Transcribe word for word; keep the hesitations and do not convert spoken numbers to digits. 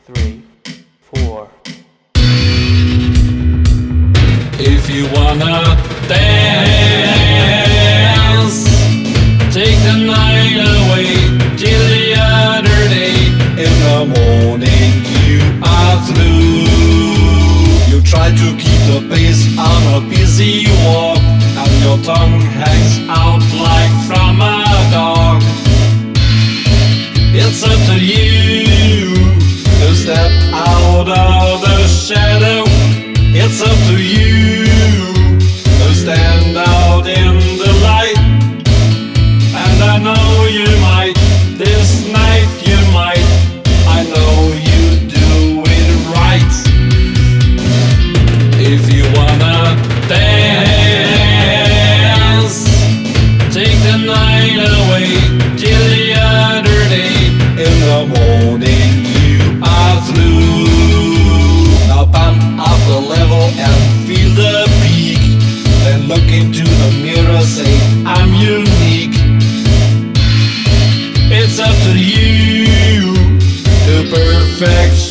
three, four. If you wanna dance, take the night away till the other day. In the morning you are through. You try to keep the pace on a busy walk, and your tongue hangs out like from a dog. It's up to you to step out of the shadow. It's up to you to stand out in the light. And I know you might, this night you might. I know you do it right. If you wanna dance, take the night away till the other day. In the morning you are through. Now pump up the level and feel the peak. Then look into the mirror, say I'm unique. It's up to you to perfect